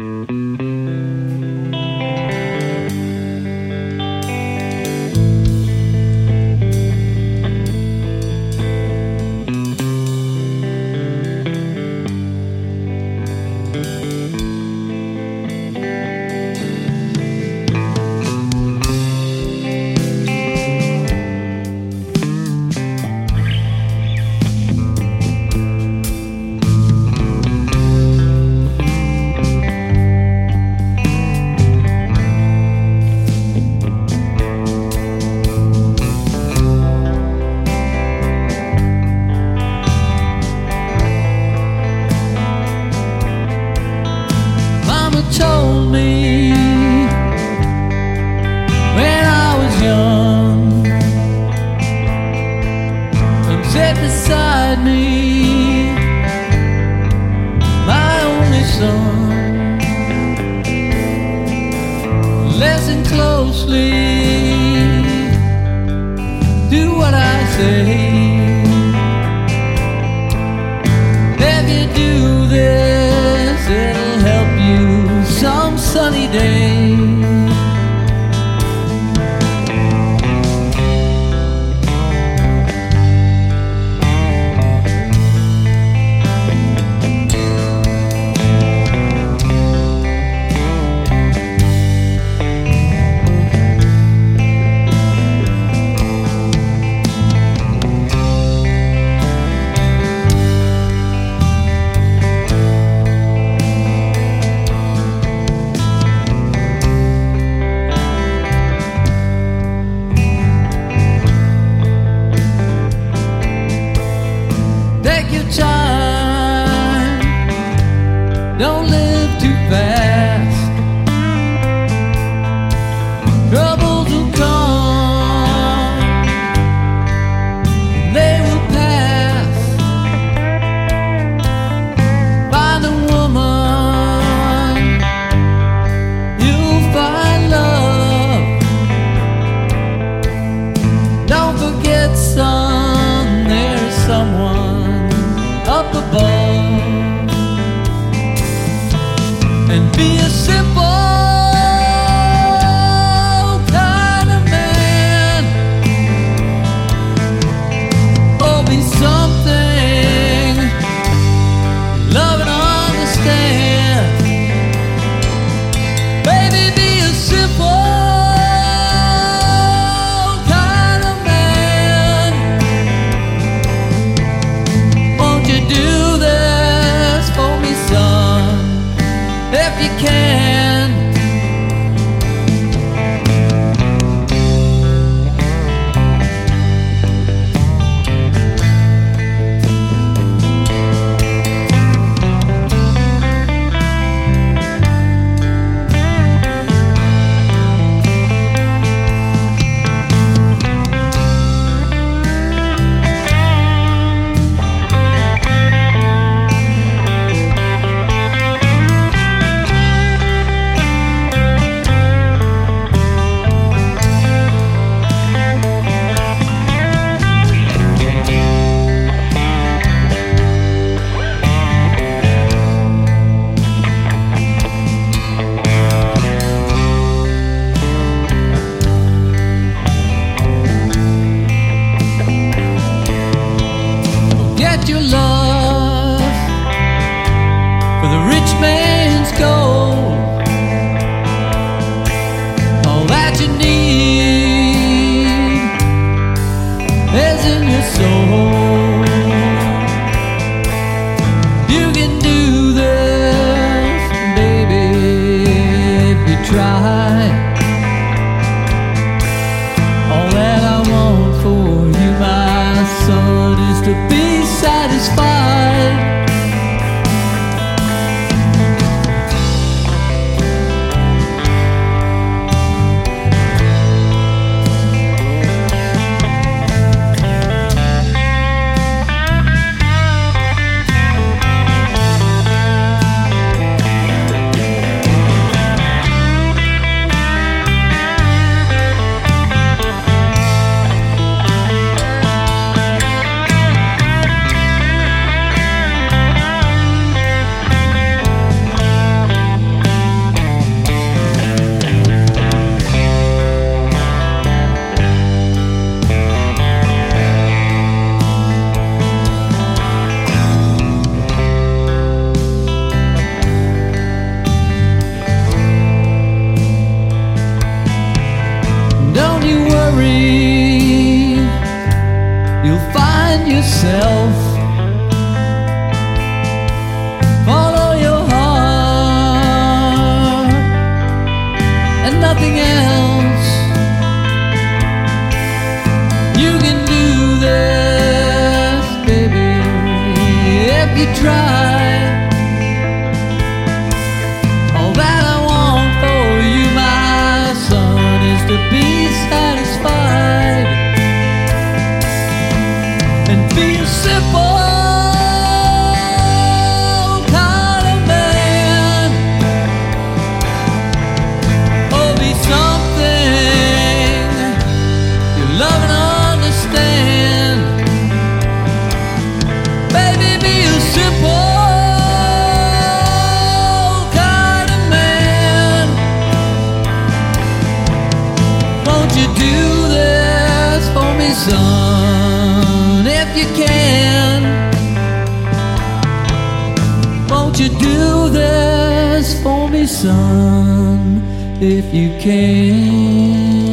Told me when I was young, and sat beside me, my only son. Listen closely to what I say. If you do this, it'll help you some sunny day. Time, don't live too fast. Troubles will come, they will pass. Find a woman, you'll find love. Don't forget, son, there's someone up above. And be a simple kind of man, or be something love and understand. Baby, be a simple kind of man. Won't you do this for me, son, if you can? Get your love for the rich man's gold. All that you need is in your soul. You can do this, baby, if you try. All that I want for you, my son, is to be satisfied. yourself. Follow your heart and nothing else. You can do this, baby, if you try. All that I want for you, my son, is to be satisfied and be a simple kind of man, or be something you love and understand. Baby, be a simple kind of man. Won't you do this for me, son, if you can? Won't you do this for me, son, if you can?